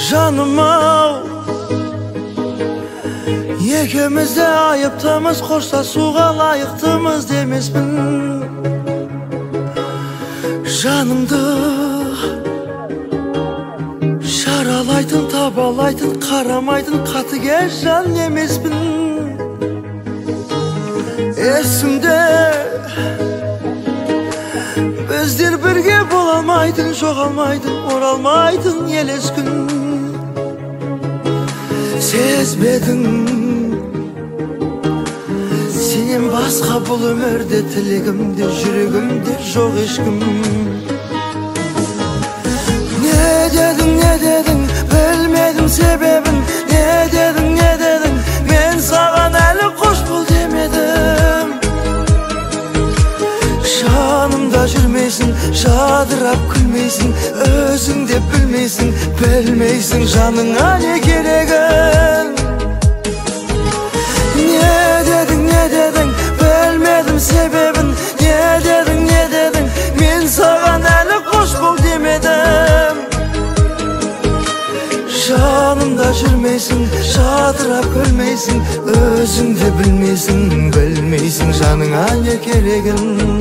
Жаным ау, екеуміз де айыптымыз, қоштасуға лайықтымыз демеспін. Жанымды жаралайтын, табалайтын, қарамайтын қатыгез жан емеспін. Есімде біздер бірге бола алмайтын, жоғалмайтын, оралмайтын елес күн. Сезбедің сенен басқа бұл өмірде, тілегімде, жүрегімде жоқ ешкім. Не дедің, білмедім себебін. Не дедің, мен саған әлі қош бол демедім. Жанымда жүрмейсің, жадырап күлмейсің, өзің де білмейсің жаныңа не керегін. Не дедің, білмедім себебін. Не дедің, мен саған әлі қош бол демедім. Жанымда жүрмейсің, жадырап күлмейсің, өзің де білмейсің жаныңа не керегін.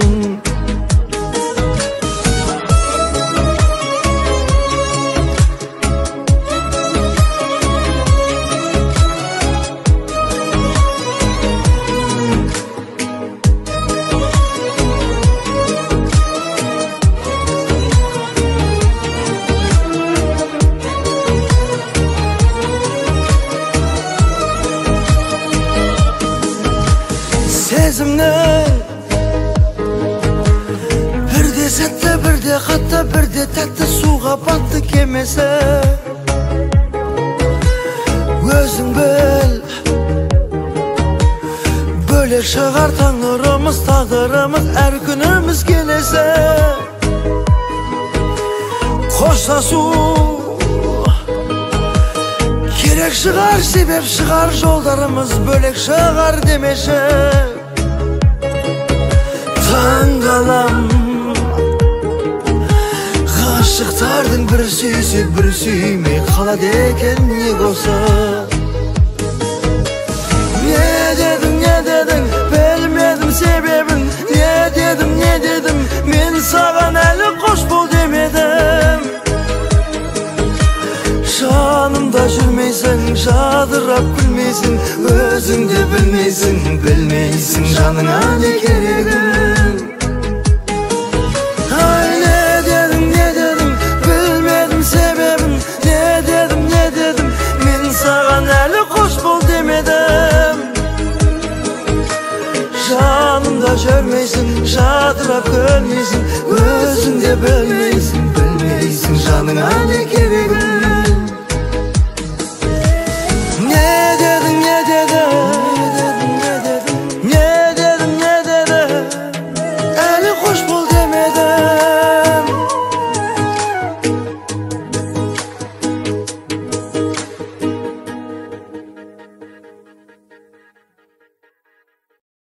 Сезімнің бірде сәтті, бірде қатты, бірде тәтті, суға батты кемесі. Өзің біл, бөлек шығар таңырымыз, тағдырымыз, әр күніміз келесі. Қоштасу керек шығар, себеп шығар, жолдарымыз бөлек шығар демеші. Таңғалам ғашықтардың бір сүйсе, бір сүймей қалады екен неге осы. Не дедің, білмедім себебін. Не дедің, мен саған әлі қош бол демедім. Жанымда жүрмейсің, жадырап күлмейсің, өзің де білмейсің жаныңа не керегін. Ай, не дедің, білмедім себебін. Не дедің, мен саған әлі қош бол демедім. Жанымда жүрмейсің, жадырап күлмейсің, өзің де